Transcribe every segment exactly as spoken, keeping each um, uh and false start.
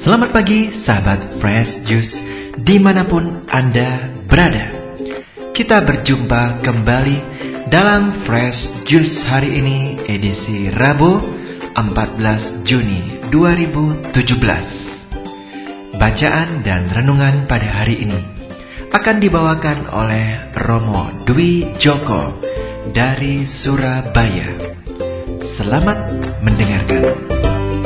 Selamat pagi sahabat Fresh Juice dimanapun Anda berada. Kita berjumpa kembali dalam Fresh Juice hari ini edisi Rabu empat belas Juni dua ribu tujuh belas. Bacaan dan renungan pada hari ini akan dibawakan oleh Romo Dwi Joko dari Surabaya. Selamat mendengarkan.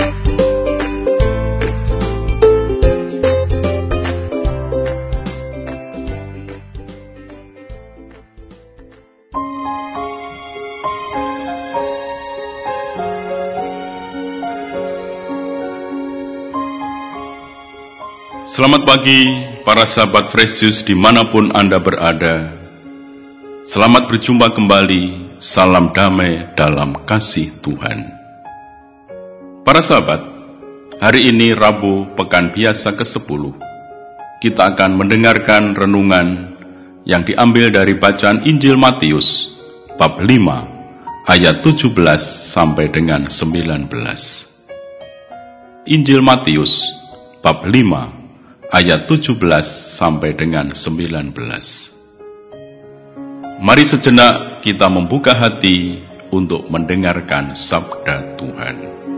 Selamat pagi para sahabat Fresh Juice dimanapun Anda berada. Selamat berjumpa kembali, salam damai dalam kasih Tuhan. Para sahabat, hari ini Rabu Pekan Biasa kesepuluh. Kita akan mendengarkan renungan yang diambil dari bacaan Injil Matius bab lima ayat tujuh belas sampai dengan sembilan belas. Injil Matius bab lima ayat tujuh belas sampai dengan sembilan belas. Mari sejenak kita membuka hati untuk mendengarkan sabda Tuhan.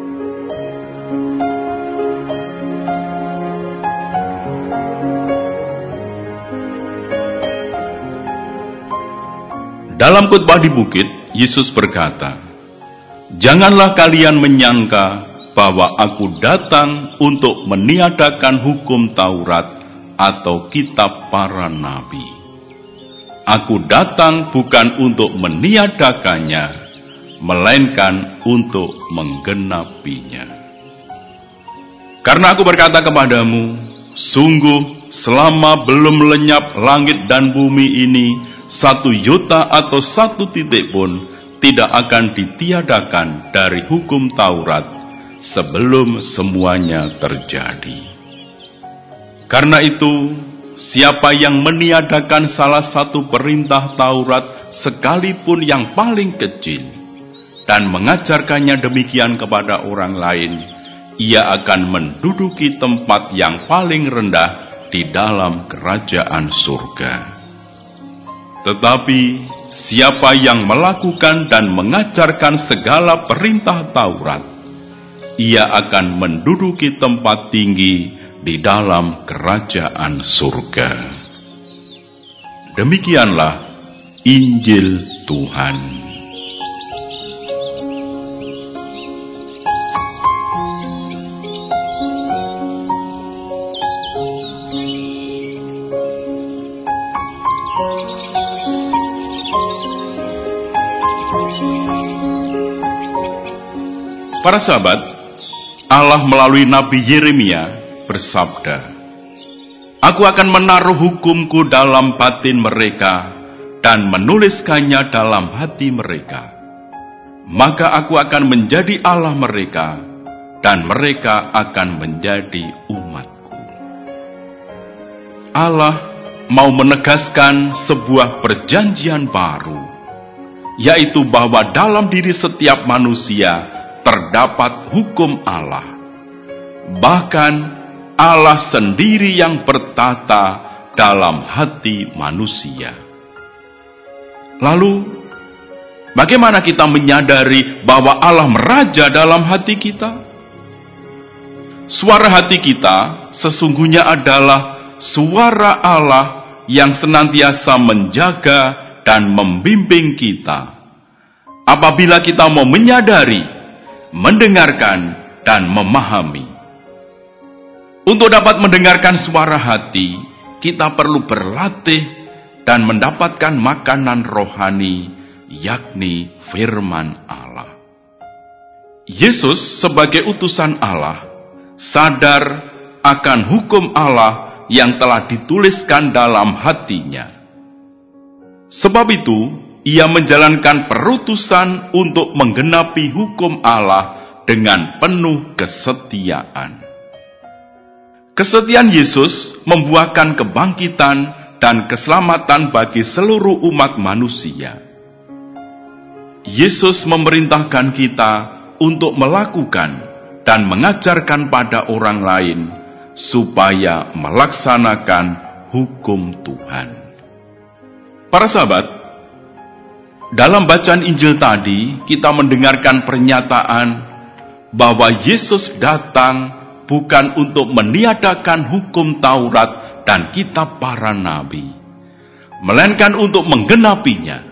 Dalam khotbah di bukit, Yesus berkata, "Janganlah kalian menyangka bahwa aku datang untuk meniadakan hukum Taurat atau kitab para nabi. Aku datang bukan untuk meniadakannya, melainkan untuk menggenapinya. Karena aku berkata kepadamu, sungguh selama belum lenyap langit dan bumi ini, satu iota atau satu titik pun tidak akan ditiadakan dari hukum Taurat sebelum semuanya terjadi. Karena itu, siapa yang meniadakan salah satu perintah Taurat sekalipun yang paling kecil dan mengajarkannya demikian kepada orang lain, ia akan menduduki tempat yang paling rendah di dalam kerajaan surga. Tetapi siapa yang melakukan dan mengajarkan segala perintah Taurat, ia akan menduduki tempat tinggi di dalam kerajaan surga." Demikianlah Injil Tuhan. Para sahabat, Allah melalui Nabi Yeremia bersabda, "Aku akan menaruh hukumku dalam batin mereka dan menuliskannya dalam hati mereka. Maka aku akan menjadi Allah mereka dan mereka akan menjadi umatku." Allah mau menegaskan sebuah perjanjian baru, yaitu bahwa dalam diri setiap manusia terdapat hukum Allah. Bahkan Allah sendiri yang bertata dalam hati manusia. Lalu, bagaimana kita menyadari bahwa Allah meraja dalam hati kita? Suara hati kita sesungguhnya adalah suara Allah yang senantiasa menjaga dan membimbing kita. Apabila kita mau menyadari, mendengarkan, dan memahami. Untuk dapat mendengarkan suara hati, kita perlu berlatih dan mendapatkan makanan rohani, yakni firman Allah. Yesus sebagai utusan Allah sadar akan hukum Allah yang telah dituliskan dalam hatinya. Sebab itu, ia menjalankan perutusan untuk menggenapi hukum Allah dengan penuh kesetiaan. Kesetiaan Yesus membuahkan kebangkitan dan keselamatan bagi seluruh umat manusia. Yesus memerintahkan kita untuk melakukan dan mengajarkan pada orang lain supaya melaksanakan hukum Tuhan. Para sahabat, dalam bacaan Injil tadi kita mendengarkan pernyataan bahwa Yesus datang bukan untuk meniadakan hukum Taurat dan kitab para nabi, melainkan untuk menggenapinya.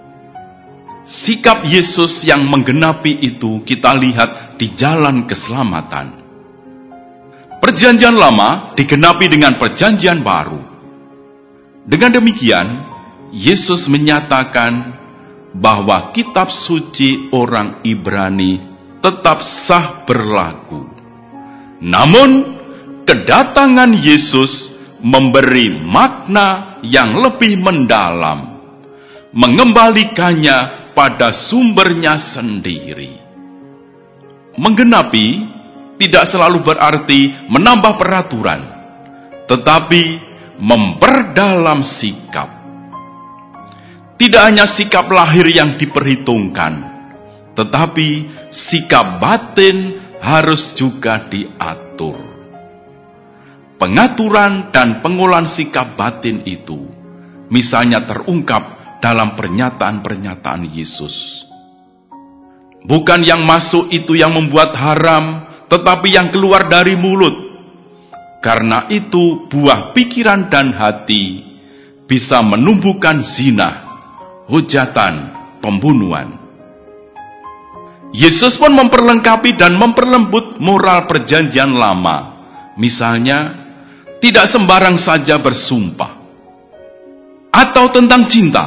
Sikap Yesus yang menggenapi itu kita lihat di jalan keselamatan. Perjanjian lama digenapi dengan perjanjian baru. Dengan demikian, Yesus menyatakan bahwa kitab suci orang Ibrani tetap sah berlaku. Namun, kedatangan Yesus memberi makna yang lebih mendalam, mengembalikannya pada sumbernya sendiri. Menggenapi tidak selalu berarti menambah peraturan, tetapi memperdalam sikap. Tidak hanya sikap lahir yang diperhitungkan, tetapi sikap batin harus juga diatur. Pengaturan dan pengolahan sikap batin itu misalnya terungkap dalam pernyataan-pernyataan Yesus. Bukan yang masuk itu yang membuat haram, tetapi yang keluar dari mulut. Karena itu buah pikiran dan hati bisa menumbuhkan zina, hujatan, pembunuhan. Yesus pun memperlengkapi dan memperlembut moral perjanjian lama. Misalnya, tidak sembarang saja bersumpah. Atau tentang cinta.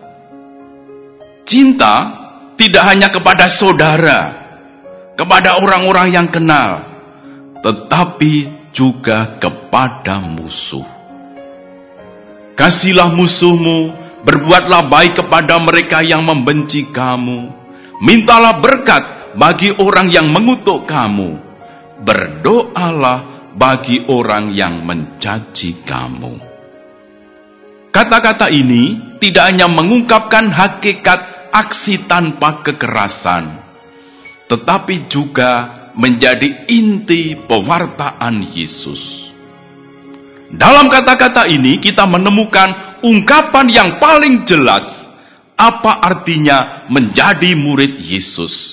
Cinta tidak hanya kepada saudara, kepada orang-orang yang kenal, tetapi juga kepada musuh. Kasihilah musuhmu, berbuatlah baik kepada mereka yang membenci kamu, mintalah berkat bagi orang yang mengutuk kamu, berdoalah bagi orang yang mencaci kamu. Kata-kata ini tidak hanya mengungkapkan hakikat aksi tanpa kekerasan, tetapi juga menjadi inti pewartaan Yesus. Dalam kata-kata ini kita menemukan ungkapan yang paling jelas apa artinya menjadi murid Yesus.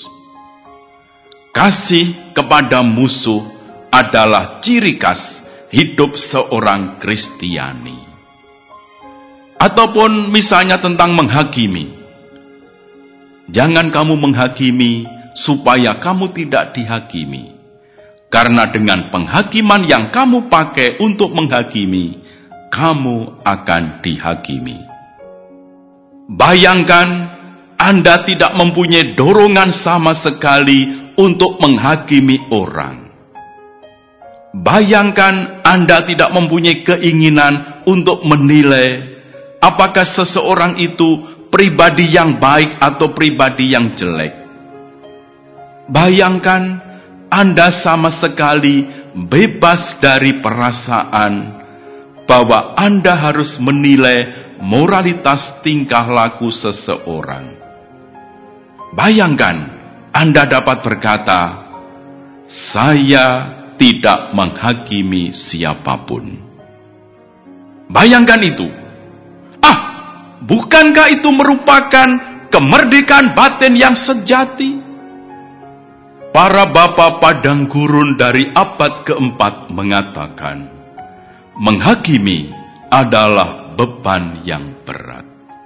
Kasih kepada musuh adalah ciri khas hidup seorang Kristiani. Ataupun misalnya tentang menghakimi. Jangan kamu menghakimi supaya kamu tidak dihakimi. Karena dengan penghakiman yang kamu pakai untuk menghakimi, kamu akan dihakimi. Bayangkan Anda tidak mempunyai dorongan sama sekali untuk menghakimi orang. Bayangkan Anda tidak mempunyai keinginan untuk menilai apakah seseorang itu pribadi yang baik atau pribadi yang jelek. Bayangkan Anda sama sekali bebas dari perasaan bahwa Anda harus menilai moralitas tingkah laku seseorang. Bayangkan Anda dapat berkata, saya tidak menghakimi siapapun. Bayangkan itu. Bukankah itu merupakan kemerdekaan batin yang sejati? Para bapa padang gurun dari abad keempat mengatakan, menghakimi adalah beban yang berat.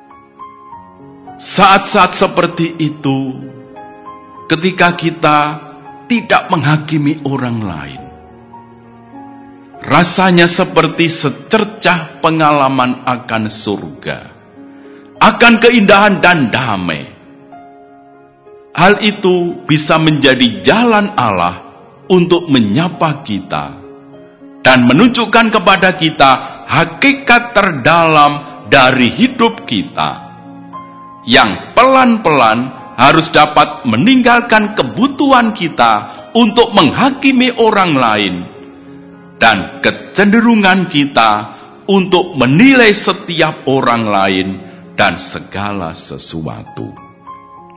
Saat-saat seperti itu, ketika kita tidak menghakimi orang lain, rasanya seperti secercah pengalaman akan surga, akan keindahan dan damai. Hal itu bisa menjadi jalan Allah untuk menyapa kita dan menunjukkan kepada kita hakikat terdalam dari hidup kita, yang pelan-pelan harus dapat meninggalkan kebutuhan kita untuk menghakimi orang lain dan kecenderungan kita untuk menilai setiap orang lain dan segala sesuatu.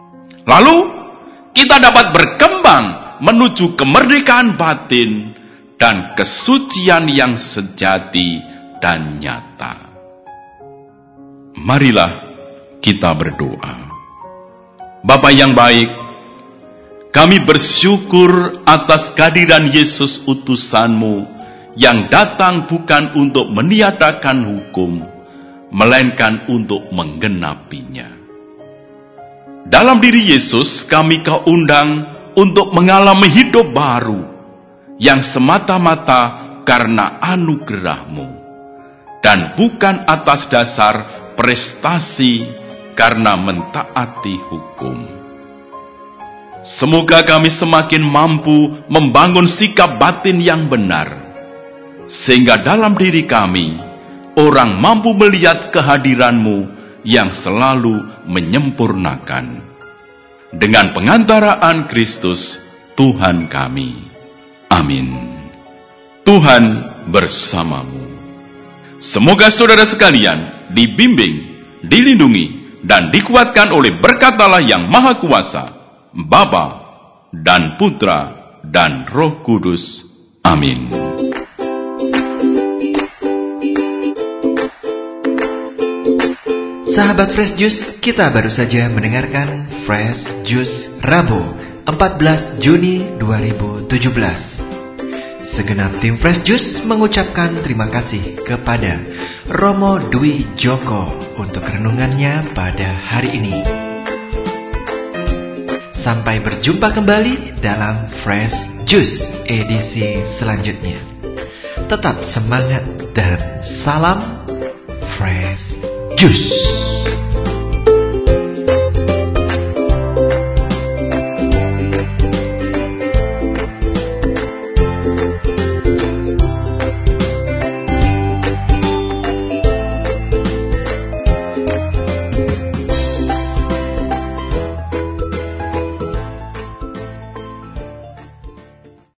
Lalu kita dapat berkembang menuju kemerdekaan batin dan kesucian yang sejati dan nyata. Marilah kita berdoa. Bapa yang baik, kami bersyukur atas kehadiran Yesus utusan-Mu yang datang bukan untuk meniadakan hukum, melainkan untuk menggenapinya. Dalam diri Yesus kami Kau undang untuk mengalami hidup baru yang semata-mata karena anugerah-Mu dan bukan atas dasar prestasi karena mentaati hukum. Semoga kami semakin mampu membangun sikap batin yang benar, sehingga dalam diri kami orang mampu melihat kehadiran-Mu yang selalu menyempurnakan. Dengan pengantaraan Kristus Tuhan kami. Amin. Tuhan bersamamu. Semoga saudara sekalian dibimbing, dilindungi, dan dikuatkan oleh berkat Allah yang Maha Kuasa, Bapa dan Putra dan Roh Kudus. Amin. Sahabat Fresh Juice, kita baru saja mendengarkan Fresh Juice Rabu empat belas Juni dua ribu tujuh belas. Segenap tim Fresh Juice mengucapkan terima kasih kepada Romo Dwi Joko untuk renungannya pada hari ini. Sampai berjumpa kembali dalam Fresh Juice edisi selanjutnya. Tetap semangat dan salam Fresh Juice.